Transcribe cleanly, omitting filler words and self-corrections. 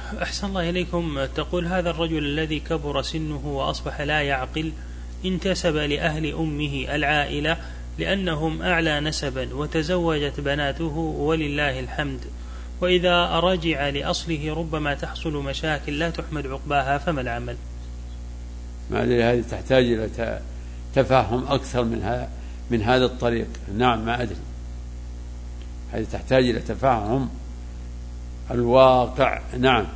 أحسن الله إليكم. تقول هذا الرجل الذي كبر سنه وأصبح لا يعقل انتسب لأهل أمه العائلة لأنهم أعلى نسبا وتزوجت بناته ولله الحمد، وإذا رجع لأصله ربما تحصل مشاكل لا تحمد عقباها، فما العمل؟ ما أدري، هذه تحتاج إلى تفهم أكثر من هذا الطريق. نعم ما أدري، هذه تحتاج إلى تفهم الواقع. نعم.